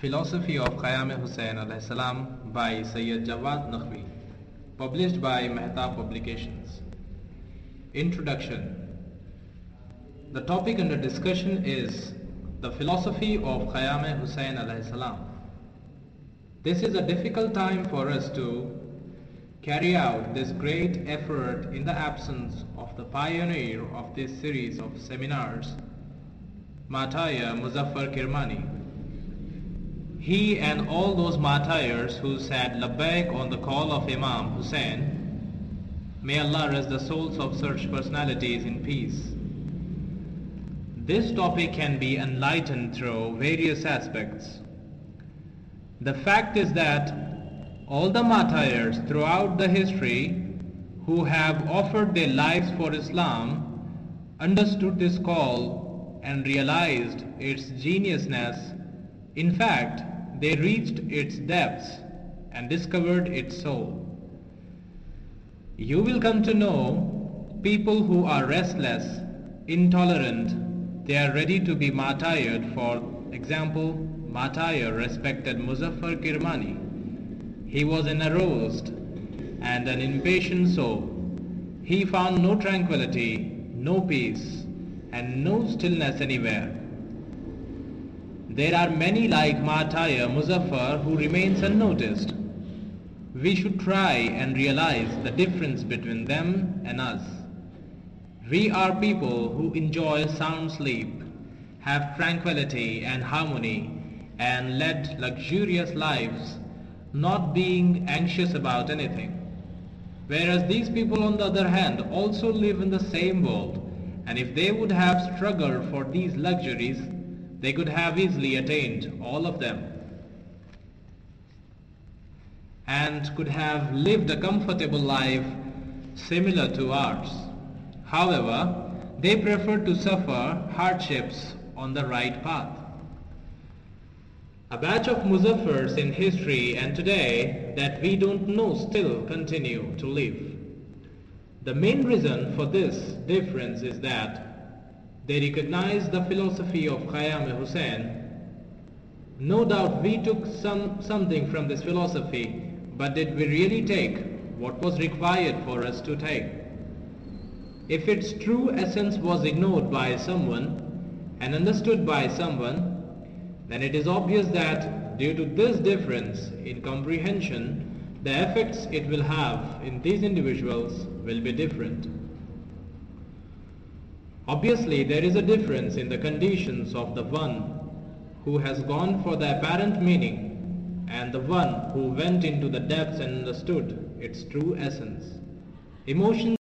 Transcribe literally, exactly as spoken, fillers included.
Philosophy of Khayyam Hussain alayhi salam by Sayyid Jawad Naqvi, published by Mehta Publications. Introduction. The topic under discussion is the philosophy of Khayyam Hussain alayhi salam. This is a difficult time for us to carry out this great effort in the absence of the pioneer of this series of seminars, Martyr Muzaffar Kirmani. He and all those martyrs who said Labbaik on the call of Imam Hussain, may Allah rest the souls of such personalities in peace. This topic can be enlightened through various aspects. The fact is that all the martyrs throughout the history who have offered their lives for Islam understood this call and realized its geniusness. In fact, they reached its depths and discovered its soul. You will come to know people who are restless, intolerant, they are ready to be martyred. For example, martyr respected Muzaffar Kirmani. He was an aroused and an impatient soul. He found no tranquility, no peace, and no stillness anywhere. There are many like Martyr Muzaffar who remains unnoticed. We should try and realize the difference between them and us. We are people who enjoy sound sleep, have tranquility and harmony, and lead luxurious lives, not being anxious about anything. Whereas these people on the other hand also live in the same world, and if they would have struggled for these luxuries, they could have easily attained all of them and could have lived a comfortable life similar to ours. However, they preferred to suffer hardships on the right path. A batch of Muzaffars in history and today that we don't know still continue to live. The main reason for this difference is that they recognize the philosophy of Khayyam Hussain. No doubt we took some, something from this philosophy, but did we really take what was required for us to take? If its true essence was ignored by someone and understood by someone, then it is obvious that due to this difference in comprehension, the effects it will have in these individuals will be different. Obviously, there is a difference in the conditions of the one who has gone for the apparent meaning and the one who went into the depths and understood its true essence. Emotions